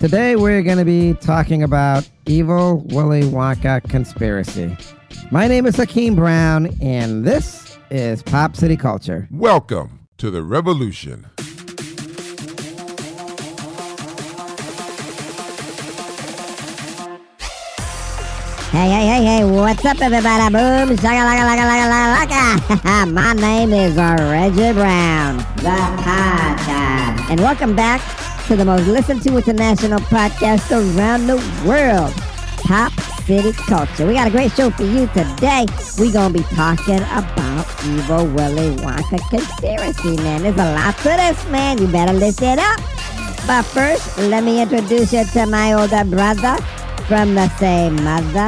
Today we're going to be talking about evil Willy Wonka conspiracy. My name is Hakeem Brown, and this is Pop City Culture. Welcome to the revolution. Hey, what's up, everybody? Boom, shaka-laka-laka-laka-laka. My name is Reggie Brown, the podcast. And welcome back to the most listened to international podcast around the world, Pop City Culture. We got a great show for you today. We're going to be talking about evil Willy Wonka conspiracy, man. There's a lot to this, man. You better listen up. But first, let me introduce you to my older brother from the same mother,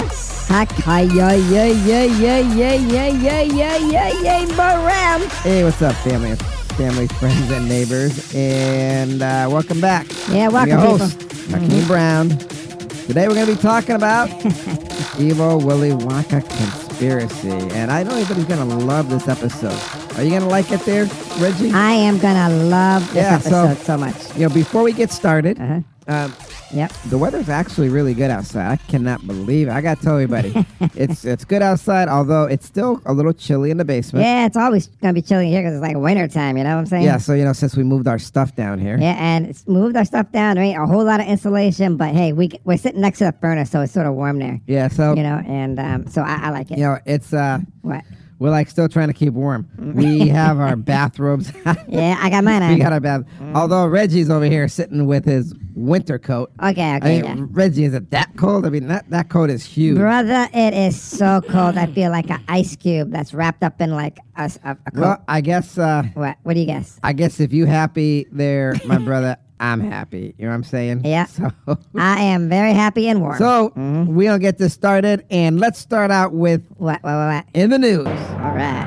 Brown. Hey, what's up, family, friends, and neighbors? And welcome back. Yeah, welcome, your people. host, Hakeem Brown. Today we're going to be talking about evil Willy Wonka conspiracy. And I know everybody's going to love this episode. Are you going to like it there, Reggie? I am going to love this episode so much. You know, before we get started, Yep. the weather's actually really good outside. I cannot believe it. I got to tell everybody, it's good outside, although it's still a little chilly in the basement. Yeah, it's always going to be chilly here because it's like winter time, you know what I'm saying? Yeah, so, since we moved our stuff down here. Yeah, and it's moved our stuff down. There ain't a whole lot of insulation, but hey, we're sitting next to the furnace, so it's sort of warm there. Yeah, so. And so I like it. It's. What? We're still trying to keep warm. We have our bathrobes. Yeah, I got mine on. We got our bath. Although Reggie's over here sitting with his winter coat. Okay. Yeah. Reggie, is it that cold? I mean, that coat is huge. Brother, it is so cold. I feel like an ice cube that's wrapped up in like a coat. Well, I guess. What do you guess? I guess if you happy there, my brother, I'm happy. You know what I'm saying? Yeah. So. I am very happy and warm. So, we'll get this started, and let's start out with What? in the news. All right.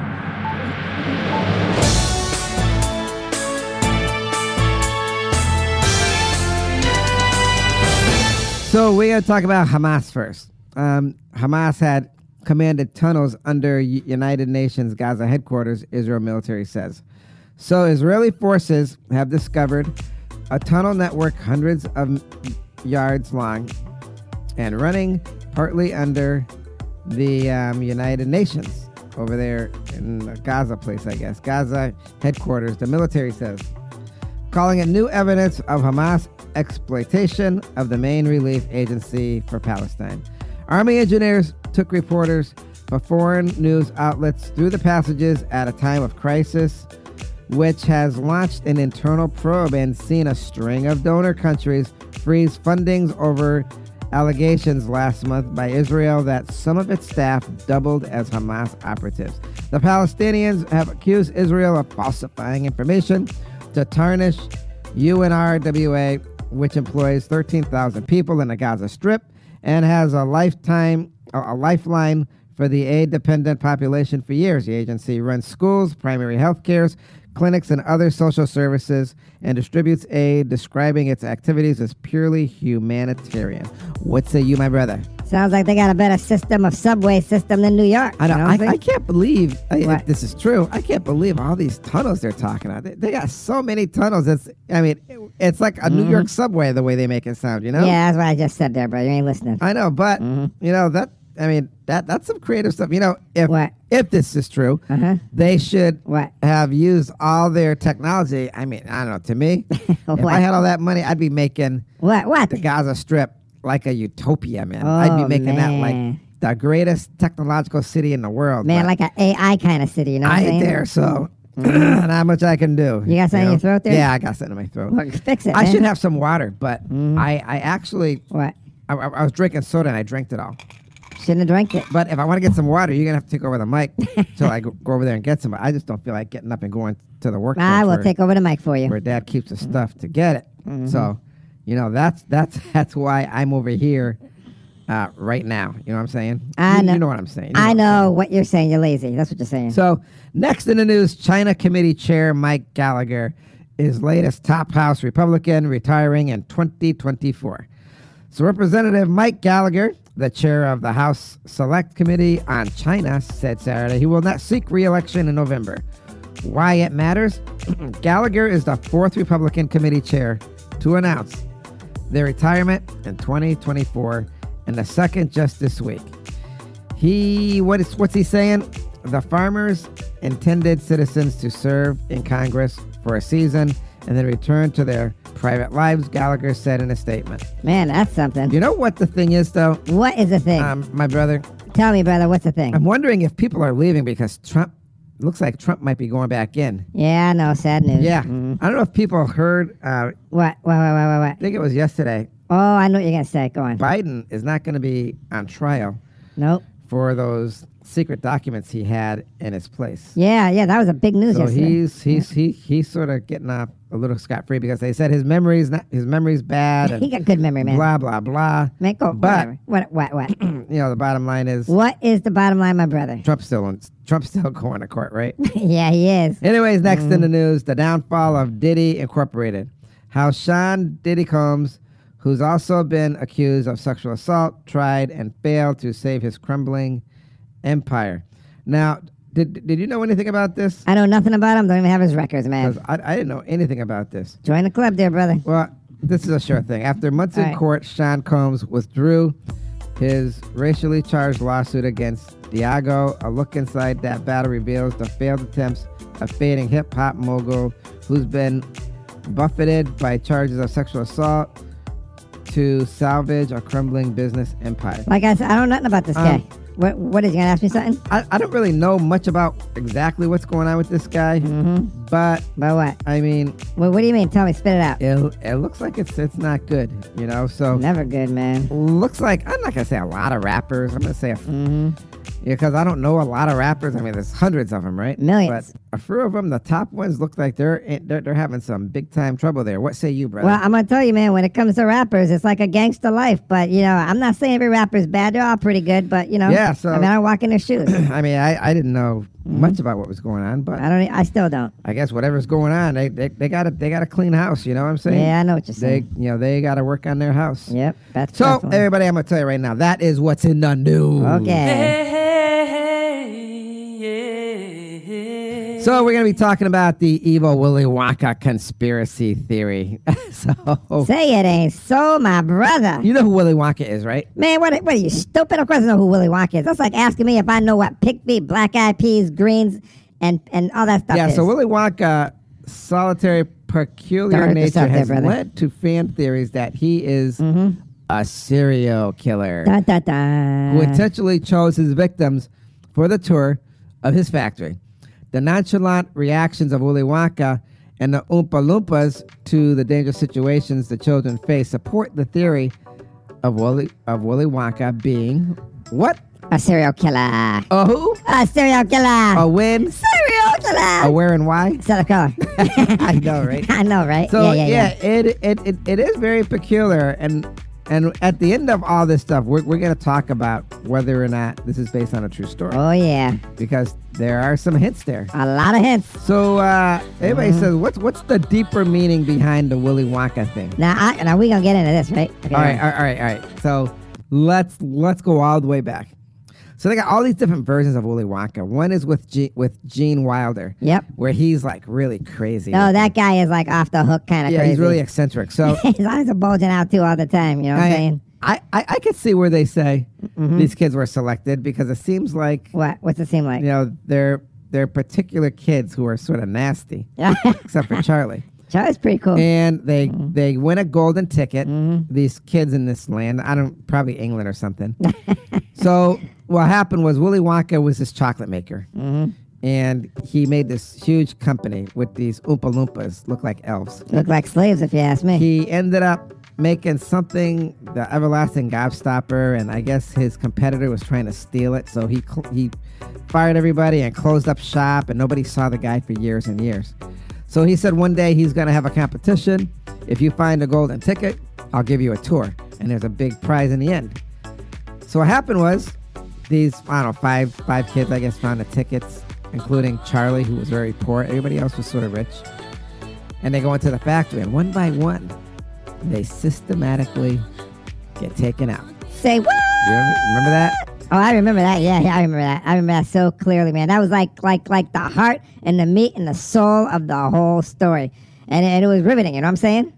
So we're going to talk about Hamas first. Hamas had commanded tunnels under United Nations Gaza headquarters, Israel military says. So Israeli forces have discovered a tunnel network hundreds of yards long and running partly under the United Nations over there in the Gaza place, I guess. Gaza headquarters, the military says, calling it new evidence of Hamas exploitation of the main relief agency for Palestine. Army engineers took reporters for foreign news outlets through the passages at a time of crisis, which has launched an internal probe and seen a string of donor countries freeze fundings over allegations last month by Israel that some of its staff doubled as Hamas operatives. The Palestinians have accused Israel of falsifying information to tarnish UNRWA, which employs 13,000 people in the Gaza Strip and has a lifeline for the aid-dependent population for years. The agency runs schools, primary health care, clinics, and other social services and distributes aid, describing its activities as purely humanitarian. What say you, my brother? Sounds like they got a better subway system than New York. I know. You know what I'm I saying? can't believe, What? if this is true, I can't believe all these tunnels they're talking about. They got so many tunnels. It's like a New York subway the way they make it sound, Yeah, that's what I just said there, bro. You ain't listening. I know, but, that's some creative stuff. What? If this is true, they should What? have used all their technology. I don't know. To me, if What? I had all that money, I'd be making What? the Gaza Strip like a utopia, man. Oh, I'd be making that man. like the greatest technological city in the world. Man, but like an AI kind of city, you know what I I'm ain't saying? there, so not much I can do. You got something in your throat there? Yeah, I got something in my throat. Well, fix it, I man. should have some water, but I actually, What? I was drinking soda and I drank it all. Shouldn't have drank it. But if I want to get some water, you're going to have to take over the mic till I go over there and get some. I just don't feel like getting up and going to the workbench I will take over the mic for you. where Dad keeps the stuff to get it. So, that's why I'm over here right now. You know what I'm saying? I know. You know what I'm saying. I know what you're saying. You're lazy. That's what you're saying. So, next in the news, China Committee Chair Mike Gallagher is latest top House Republican, retiring in 2024. So Representative Mike Gallagher, the chair of the House Select Committee on China, said Saturday he will not seek re-election in November. Why it matters? Gallagher is the fourth Republican committee chair to announce their retirement in 2024, and the second just this week. What's he saying? The farmers intended citizens to serve in Congress for a season and then return to their private lives, Gallagher said in a statement. Man, that's something. You know what the thing is, though? What is the thing? My brother, Tell me, brother, what's the thing? I'm wondering if people are leaving because looks like Trump might be going back in. Yeah, I know. Sad news. Yeah. Mhm. I don't know if people heard, What? I think it was yesterday, Oh, I know what you're going to say. Go on. Biden is not going to be on trial Nope. for those secret documents he had in his place. Yeah, that was a big news So yesterday. he's sort of getting off a little scot-free because they said his memory's bad and He got good memory, man. blah blah blah. Man, go. But whatever. What? you know, the bottom line is What is the bottom line, my brother? Trump's still going to court, right? Yeah, he is. Anyways, next in the news, the downfall of Diddy Incorporated. How Sean Diddy Combs, who's also been accused of sexual assault, tried and failed to save his crumbling empire. Now, did you know anything about this? I know nothing about him. Don't even have his records, man. 'Cause I didn't know anything about this. Join the club, there, brother. Well, this is a sure thing. After months in All right. court, Sean Combs withdrew his racially charged lawsuit against Diageo. A look inside that battle reveals the failed attempts of fading hip-hop mogul who's been buffeted by charges of sexual assault to salvage a crumbling business empire. Like I said, I don't know nothing about this guy. What is he going to ask me something? I don't really know much about exactly what's going on with this guy, but About what? I mean, What do you mean? Tell me, spit it out. it looks like it's not good, you know. So Never good, man. looks like I'm not gonna say a lot of rappers. I'm gonna say because I don't know a lot of rappers. I mean, there's hundreds of them, right? Millions. But a few of them, the top ones, look like they're having some big time trouble there. What say you, brother? Well, I'm going to tell you, man, when it comes to rappers, it's like a gangster life. But, you know, I'm not saying every rapper's bad. They're all pretty good. But, you know, Yeah, so- I mean, I walk in their shoes. I mean, I didn't know much about what was going on, but I still don't. I guess whatever's going on, they got a clean house. You know what I'm saying? Yeah, I know what you're saying. They got to work on their house. Yep. That's So definitely. everybody, I'm gonna tell you right now, that is what's in the news. Okay. So we're gonna be talking about the evil Willy Wonka conspiracy theory. So Say it ain't so, my brother. you know who Willy Wonka is, right? Man, what are you, stupid? Of course I know who Willy Wonka is. That's like asking me if I know what pickweed, black-eyed peas, greens, and all that stuff Yeah. is. So Willy Wonka, solitary peculiar Don't hurt nature yourself there, has brother. led to fan theories that he is a serial killer Dun, dun, dun. who intentionally chose his victims for the tour of his factory. The nonchalant reactions of Willy Wonka and the Oompa Loompas to the dangerous situations the children face support the theory of Willy Wonka being what? A serial killer. A who? A serial killer. A when? Serial killer. A where and why? Set of color. I know, right? I know, right? So yeah. it is very peculiar, and at the end of all this stuff, we're going to talk about whether or not this is based on a true story, Oh, yeah. because there are some hints there. A lot of hints. So everybody says, what's the deeper meaning behind the Willy Wonka thing? Now we gonna get into this, right? Okay, All right. So let's go all the way back. So they got all these different versions of Willy Wonka. One is with Gene Wilder. Yep. Where he's like really crazy. Oh, that guy is like off the hook kind of yeah, crazy. he's really eccentric. So His eyes are bulging out too all the time. You know what I'm saying? I could see where they say these kids were selected, because it seems like What's it seem like? you know they're particular kids who are sort of nasty, except for Charlie. Charlie's pretty cool. And they win a golden ticket. These kids in this land, probably England or something. So what happened was Willy Wonka was this chocolate maker, and he made this huge company with these Oompa Loompas, look like elves. Look like slaves, if you ask me. He ended up making something, the everlasting gobstopper, and I guess his competitor was trying to steal it, so he fired everybody and closed up shop, and nobody saw the guy for years and years. So he said one day he's going to have a competition. If you find a golden ticket, I'll give you a tour, and there's a big prize in the end. So what happened was these, I don't know, five kids, I guess, found the tickets, including Charlie, who was very poor. Everybody else was sort of rich. And they go into the factory, and one by one, they systematically get taken out. Say what? You remember that? Oh, I remember that. Yeah, I remember that. I remember that so clearly, man. That was like the heart and the meat and the soul of the whole story. And it was riveting, you know what I'm saying?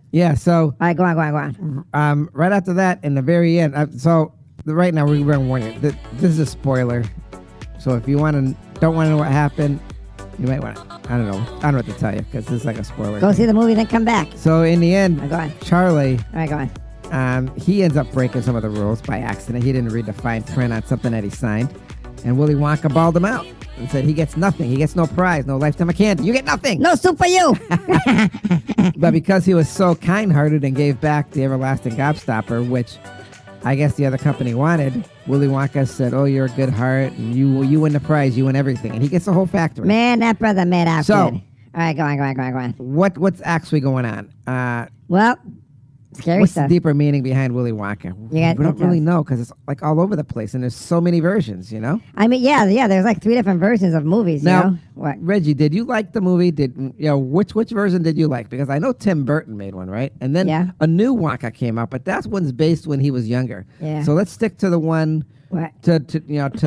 Yeah, so All right, go on. right after that, in the very end, right now we're going to warn you. This is a spoiler. So if you don't want to know what happened, you might want to, I don't know what to tell you because this is like a spoiler. Go see the movie, then come back. So in the end, Go on. Charlie, All right, go on. he ends up breaking some of the rules by accident. He didn't read the fine print on something that he signed. And Willy Wonka balled him out and said he gets nothing. He gets no prize, no lifetime of candy. You get nothing. No soup for you. But because he was so kind-hearted and gave back the everlasting gobstopper, which I guess the other company wanted, Willy Wonka said, "Oh, you're a good heart, and you win the prize, you win everything," and he gets the whole factory. Man, that brother made out So- good. All right, go on. What's actually going on? Well, scary What's the stuff. deeper meaning behind Willy Wonka? We don't really know because it's like all over the place, and there's so many versions. You know. I mean, yeah. There's like 3 different versions of movies. Now, you know? What? Reggie, did you like the movie? Which version did you like? Because I know Tim Burton made one, right? And then Yeah. a new Wonka came out, but that one's based when he was younger. Yeah. So let's stick to the one What? to the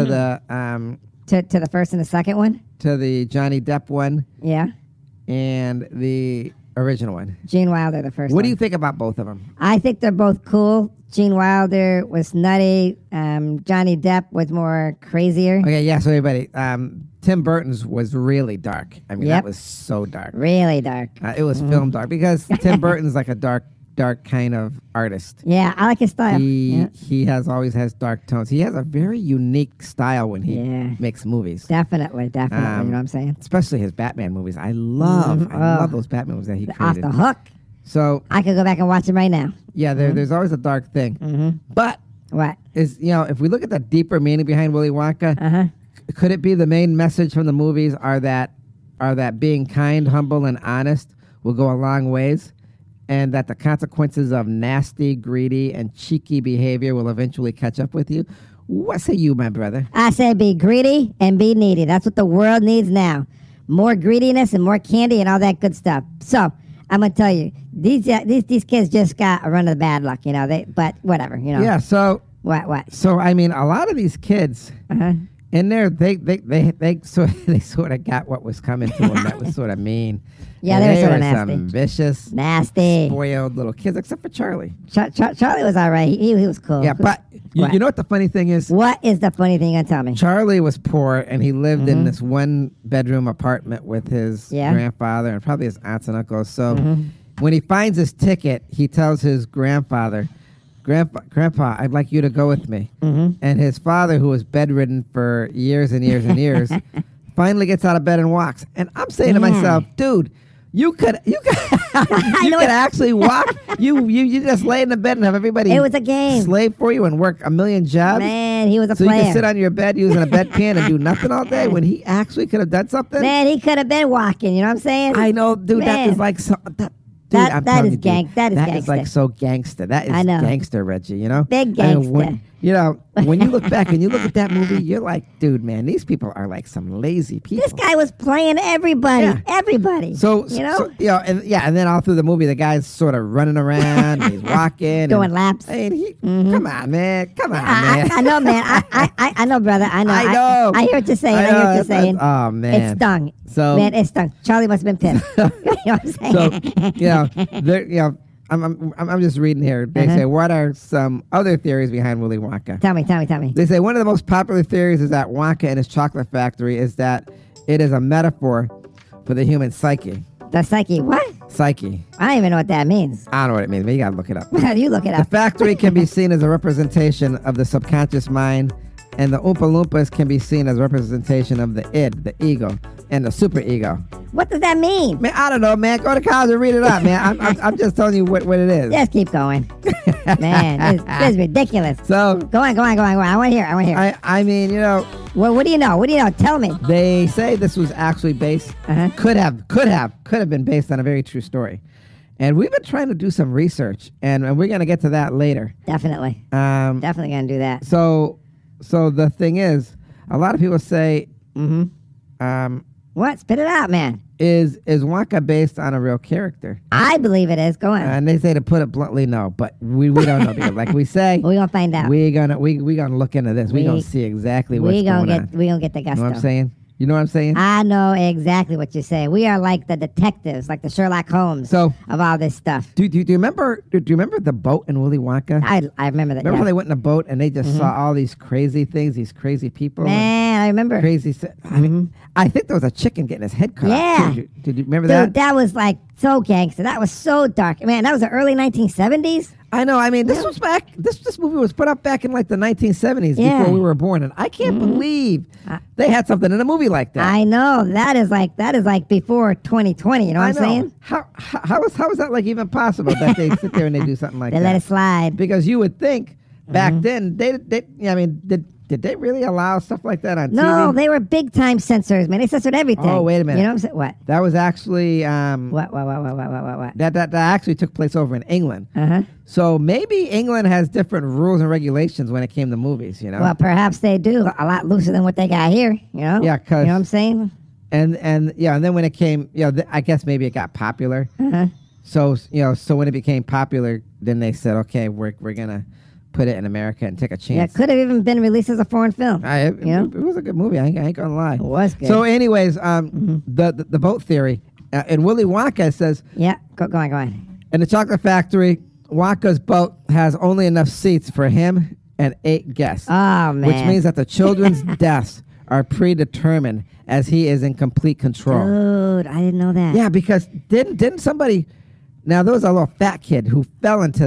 To the first and the second one? to the Johnny Depp one Yeah. and the original one. Gene Wilder, the first What one. do you think about both of them? I think they're both cool. Gene Wilder was nutty. Johnny Depp was more crazier. Okay, yeah. So everybody, Tim Burton's was really dark. I mean, Yep. that was so dark. Really dark. It was film dark because Tim Burton's like a dark kind of artist. Yeah, I like his style. Yeah. He always has dark tones. He has a very unique style when he Yeah. makes movies. Definitely. You know what I'm saying? Especially his Batman movies. I love those Batman movies that he Off created. the hook. So I could go back and watch him right now. yeah, there's always a dark thing. Mm-hmm. But What? if we look at the deeper meaning behind Willy Wonka, Uh-huh. could it be the main message from the movies are that being kind, humble, and honest will go a long ways, and that the consequences of nasty, greedy, and cheeky behavior will eventually catch up with you? What say you, my brother? I said be greedy and be needy. That's what the world needs now. More greediness and more candy and all that good stuff. So I'm gonna tell you, these kids just got a run of the bad luck, you know. But whatever, you know. Yeah. So What? so I mean, a lot of these kids Uh-huh. in there, they sort of got what was coming to them. That was sort of mean. Yeah, And they were sorta some nasty. vicious, Nasty. spoiled little kids, except for Charlie. Charlie was all right. He was cool. Yeah, but What? you know what the funny thing is? What is the funny thing you're gonna tell me? Charlie was poor, and he lived in this one-bedroom apartment with his Yeah. grandfather and probably his aunts and uncles. So when he finds his ticket, he tells his grandfather, Grandpa, I'd like you to go with me. And his father, who was bedridden for years and years and years, finally gets out of bed and walks. And I'm saying to Yeah. myself, dude, you could actually walk. You just lay in the bed and have everybody It was a game. slave for you and work a million jobs. Man, he was a So player. you can sit on your bed using a bedpan and do nothing all day when he actually could have done something. Man, he could have been walking. You know what I'm saying? I know, dude. That Man. is like so. That- I'm that telling is you, dude, gang- that is that is like gangster. so gangster. That is I know. gangster, Reggie. You know, Big I mean, gangster. when you look back and you look at that movie, you're like, dude, man, these people are like some lazy people. This guy was playing everybody. Yeah. Everybody. So you know, and then all through the movie, the guy's sort of running around, and he's walking, doing and, laps. and come on, man, I know, man. I know, brother. I know. I know. I hear what you're saying. I, I hear know, what you're saying. oh, man. It stung. So- man, it stung. Charlie must have been pissed. You know what I'm So saying? I'm just reading here. They say, what are some other theories behind Willy Wonka? Tell me. They say one of the most popular theories is that Wonka and his chocolate factory is that it is a metaphor for the human psyche. The psyche. What? Psyche. I don't even know what that means. I don't know what it means, but you gotta look it up. You look it The up. factory can be seen as a representation of the subconscious mind, and the Oompa Loompas can be seen as a representation of the id, the ego, and the superego. What does that mean? Man, I don't know, man. Go to college and read it up, man. I'm just telling you what it is. Just keep going. Man, this is ridiculous. So, Go on. I want to hear. I mean, you know, Well, what do you know? Tell me. they say this was actually based, Uh-huh. could have been based on a very true story. And we've been trying to do some research, and we're going to get to that later. Definitely. Definitely going to do that. So the thing is, a lot of people say, What? Spit it out, man. is Wonka based on a real character? I believe it is. Go on. And they say, to put it bluntly, no. But we don't know, because like we say, We're going to find out. we're gonna look into this. We're We- gonna see exactly what's going on. We're going to get the gusto. You know what I'm saying? You know what I'm saying? I know exactly what you're saying. We are like the detectives, like the Sherlock Holmes So- of all this stuff. Do you remember? Do you remember the boat in Willy Wonka? I remember that. Remember how Yeah. they went in a boat and they just saw all these crazy things, these crazy people, and Man, I remember. crazy. I mean, I think there was a chicken getting his head cut off. Yeah. Too. Did you remember Dude, that? that was like so gangster. That was so dark. Man, that was the early 1970s. I know. I mean, this was back. This movie was put up back in like the 1970s Yeah. before we were born, and I can't believe they had something in a movie like that. I know. That is like before 2020. You know what I'm I know. saying? How is that like even possible that they sit there and they do something like They that? let it slide. Because you would think back then did they really allow stuff like that on No, TV? they were big time censors, man. They censored everything. Oh, wait a minute. You know what I'm saying? What? That was actually What? that actually took place over in England. Uh-huh. So maybe England has different rules and regulations when it came to movies, you know. Well, perhaps they do a lot looser than what they got here. You know? Yeah, 'cause- you know what I'm saying? and then when it came, I guess maybe it got popular. Uh-huh. So so when it became popular, then they said, okay, we're gonna put it in America and take a Yeah, it chance. could have even been released as a foreign film. It was a good movie. I ain't gonna lie. It was good. So, anyways, the boat theory in Willy Wonka it says Yeah, go on. in the chocolate factory, Wonka's boat has only enough seats for him and 8 guests, Oh, man. which means that the children's deaths are predetermined as he is in complete control. Dude, I didn't know that. Yeah, because didn't somebody? Now there was a little fat kid who fell into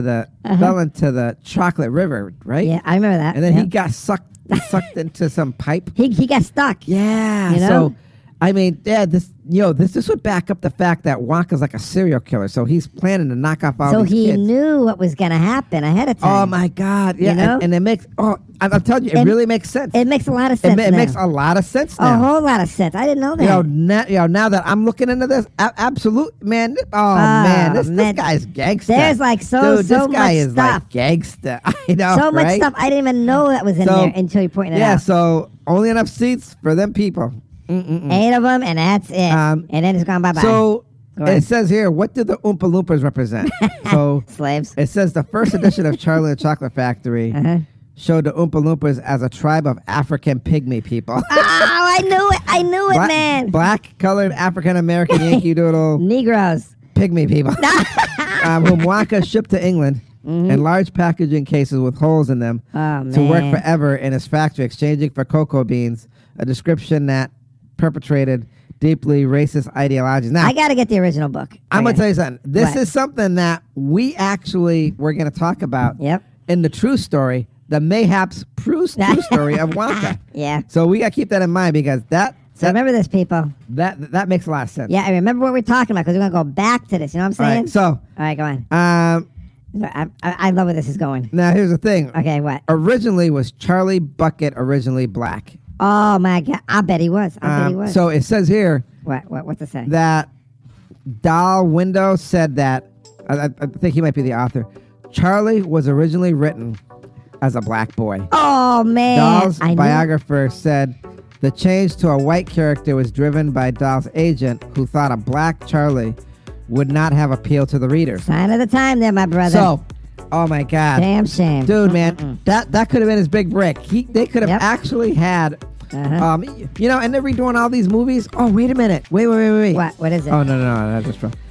the chocolate river, right? Yeah, I remember that. And then he Yep. got sucked into some pipe. he got stuck. Yeah. You know? So, I mean, yeah, this would back up the fact that Wonka's like a serial killer. So he's planning to knock off all So these he kids. knew what was going to happen ahead of time. Oh my God! Yeah, You know? and it makes. Oh, I'm telling you, it And really makes sense. It makes a lot of sense. It now. makes a lot of sense a now. whole lot of sense. I didn't know that. Now that I'm looking into this, absolute man. Oh man, this man. guy's gangster. There's like Dude, so this guy much is stuff. like gangster. I know, So much right? stuff I didn't even know that was in So- there until you pointed it Yeah, out. so only enough seats for them people. 8 of them, and that's it. Um, and then it's gone bye-bye. So Go ahead. it says here, what do the Oompa Loompas represent? So Slaves. it says the first edition of Charlie and the Chocolate Factory Uh-huh. showed the Oompa Loompas as a tribe of African pygmy people. Oh, I knew it, man. Black, colored, African American, Yankee Doodle, Negroes. pygmy people, whom Wonka shipped to England in large packaging cases with holes in them Oh, to work man. forever in his factory, exchanging for cocoa beans, a description that perpetrated deeply racist ideologies. Now, I got to get the original book. I'm going Okay. to tell you something. This What? is something that we're going to talk about Yep. in the true story, the mayhaps true story of Wonka. Yeah. So we got to keep that in mind because So remember this, people. that makes a lot of sense. Yeah, I remember what we're talking about because we're going to go back to this. You know what I'm All saying? right. So All right, go on. um, I love where this is going. now here's the thing. Okay, what? Originally was Charlie Bucket originally black. Oh, my God. I bet he was. I bet he was. So it says here What's it say? that Dal Window said that I think he might be the author. Charlie was originally written as a black boy. Oh, man. Dahl's I knew. biographer said the change to a white character was driven by Dahl's agent, who thought a black Charlie would not have appeal to the readers. Sign of the time there, my brother. So, oh my God, Damn shame. dude, man, that could have been his big break. They could have Yep. actually had, Uh-huh. and they're redoing all these movies. Oh, wait a minute, wait. What is it? Oh no, that's just wrong.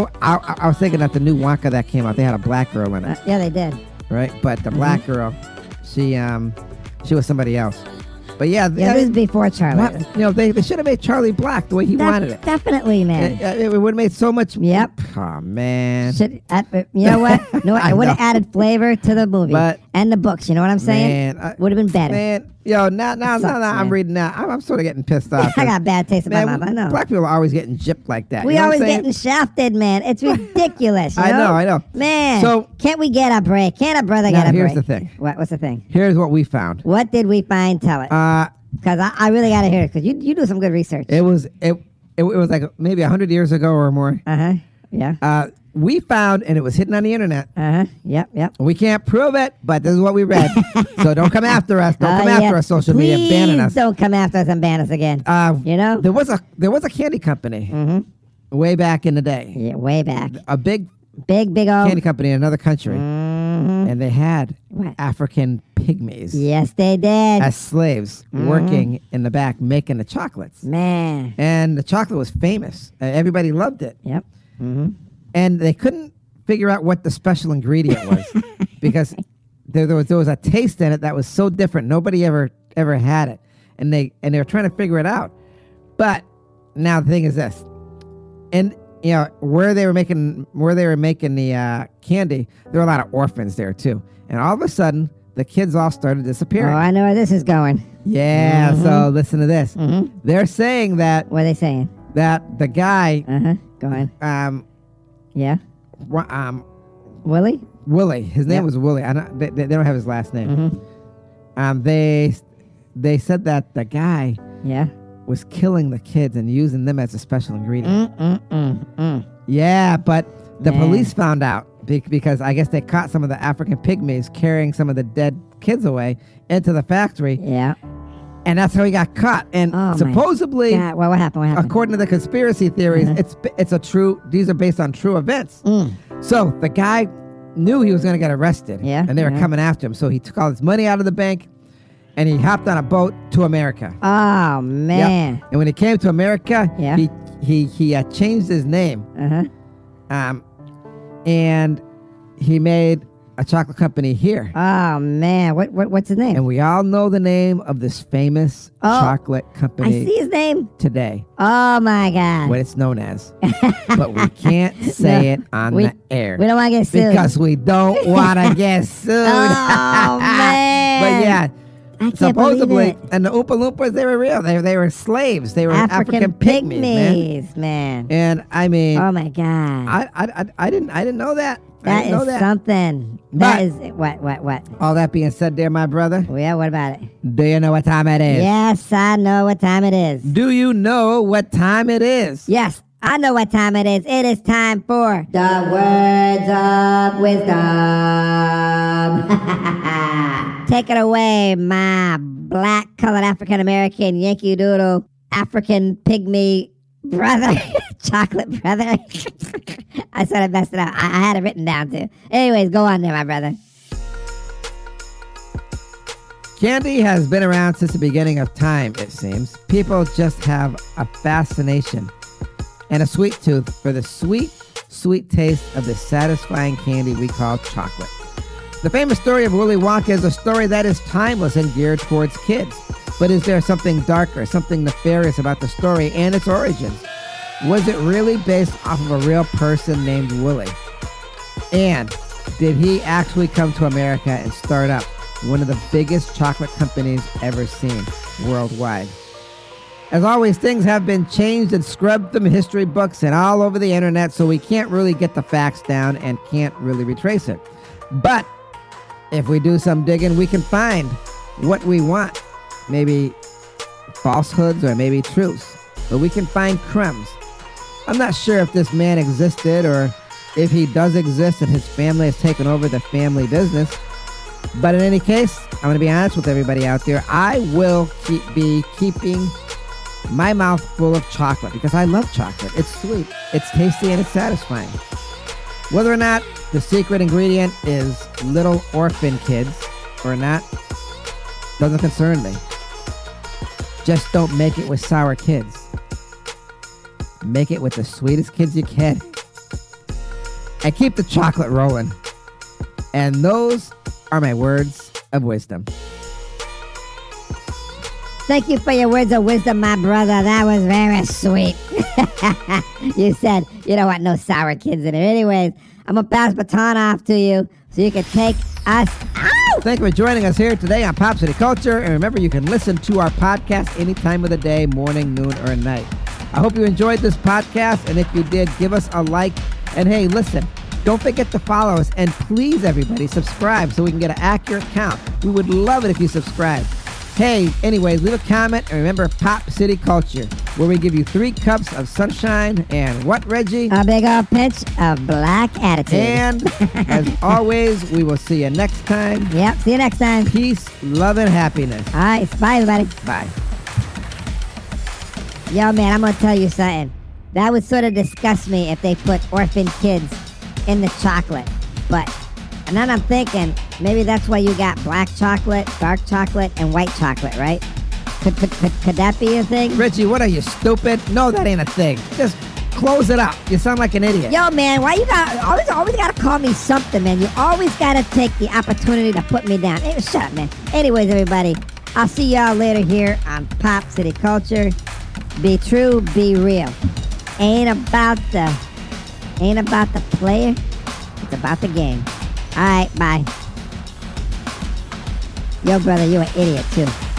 I was thinking that the new Wonka that came out, they had a black girl in it, Yeah, they did. right? But the black girl, she was somebody else. But yeah, Yeah, this is before Charlie. what? They should have made Charlie black the way he wanted it. Definitely, man. It would have made so much. Yep. Oh man. You know what? No, I it would have know. added flavor to the movie But- and the books. You know what I'm saying? Man, Would have been better. Man, now I'm man. reading that. I'm sort of getting pissed off. I got a bad taste in my Man, mouth. I know. black people are always getting gypped like that. We you know always what I'm saying? getting shafted, man. It's ridiculous. You I know. Man, So- can't we get a break? Can't a brother Now, get a break? here's the thing. What's the thing? Here's what we found. What did we find? Tell it. Because I really got to hear it. Because you do some good research. It was like maybe 100 years ago or more. Uh-huh. Yeah. We found, and it was hidden on the internet. Uh-huh. Yep. We can't prove it, but this is what we read. So don't come after us. Don't come Oh, after yeah. us, social media, Please banning us. don't come after us and ban us again. You know? There was a candy company way back in the day. Yeah, way back. A big Big old. candy company in another country. Mhm. And and they had What? African pygmies Yes, they did. as slaves working in the back making the chocolates. Man. And the chocolate was famous. Everybody loved it. Yep. Mm-hmm. And they couldn't figure out what the special ingredient was because there was a taste in it that was so different. Nobody ever had it. And they were trying to figure it out. But now the thing is this. And where they were making the candy, there were a lot of orphans there too. And all of a sudden, the kids all started disappearing. Oh, I know where this is going. Yeah, so listen to this. Mm-hmm. They're saying that What are they saying? the guy, Go on. Yeah. Willie, Willie? his name Yep. was Willie. They don't have his last name. They said that the guy Yeah. was killing the kids and using them as a special ingredient. Yeah, but the Man. police found out because I guess they caught some of the African pygmies carrying some of the dead kids away into the factory, Yeah. and that's how he got caught. And Oh, my supposedly, God. Well, what happened? What happened? according to the conspiracy theories, it's a true. These are based on true events. So the guy knew he was going to get arrested, Yeah, and they were yeah. coming after him. So he took all his money out of the bank, and he hopped on a boat to America. Oh, man. Yep. And when he came to America, Yeah. he changed his name, Uh-huh. and he made a chocolate company here. Oh, man. What's his name? And we all know the name of this famous Oh, chocolate I company see his name. today, Oh, my God. what it's known as. But we can't say No, it on we- the air. We don't want to get sued. Because we don't want to get sued. Oh, man. But yeah, I can't supposedly, believe it. and the Oompa Loompas, they were real. They were slaves. They were African pygmies, man. man. And I mean, Oh, my God. I didn't know that. I That didn't know is that. something. But- That is what? All that being said, there, my brother, Well, yeah, what about it? do you know what time it is? Yes, I know what time it is. Do you know what time it is? Yes, I know what time it is. It is time for the words of wisdom. Take it away, my black colored African American Yankee Doodle African pygmy brother, chocolate brother. I sort of messed it up. I had it written down too. Anyways, go on there, my brother. Candy has been around since the beginning of time, it seems. People just have a fascination and a sweet tooth for the sweet, sweet taste of the satisfying candy we call chocolate. The famous story of Willy Wonka is a story that is timeless and geared towards kids. But is there something darker, something nefarious about the story and its origins? Was it really based off of a real person named Willy? And did he actually come to America and start up one of the biggest chocolate companies ever seen worldwide? As always, things have been changed and scrubbed from history books and all over the internet, so we can't really get the facts down and can't really retrace it. But if we do some digging, we can find what we want. Maybe falsehoods or maybe truths. But we can find crumbs. I'm not sure if this man existed or if he does exist and his family has taken over the family business. But in any case, I'm going to be honest with everybody out there. I will be keeping my mouth full of chocolate because I love chocolate. It's sweet, it's tasty, and it's satisfying. Whether or not the secret ingredient is little orphan kids or not doesn't concern me. Just don't make it with sour kids. Make it with the sweetest kids you can. And keep the chocolate rolling. And those are my words of wisdom. Thank you for your words of wisdom, my brother. That was very sweet. You said you don't want no sour kids in it. Anyways, I'm going to pass the baton off to you so you can take us out. Thank you for joining us here today on Pop City Culture. And remember, you can listen to our podcast any time of the day, morning, noon, or night. I hope you enjoyed this podcast. And if you did, give us a like. And hey, listen, don't forget to follow us. And please, everybody, subscribe so we can get an accurate count. We would love it if you subscribe. Hey, anyways, leave a comment. And remember, Pop City Culture, where we give you 3 cups of sunshine and what, Reggie? A big old pinch of black attitude. And as always, we will see you next time. Yep, see you next time. Peace, love, and happiness. All right, bye, everybody. Bye. Yo, man, I'm going to tell you something. That would sort of disgust me if they put orphan kids in the chocolate. But, and then I'm thinking, Maybe that's why you got black chocolate, dark chocolate, and white chocolate, right? Could that be a thing? Richie, what are you, stupid? No, that ain't a thing. Just close it up. You sound like an idiot. Yo, man, why you always gotta call me something, man? You always gotta take the opportunity to put me down. Hey, shut up, man. Anyways, everybody, I'll see y'all later here on Pop City Culture. Be true, be real. Ain't about the player. It's about the game. All right, bye. Yo, brother, you an idiot too.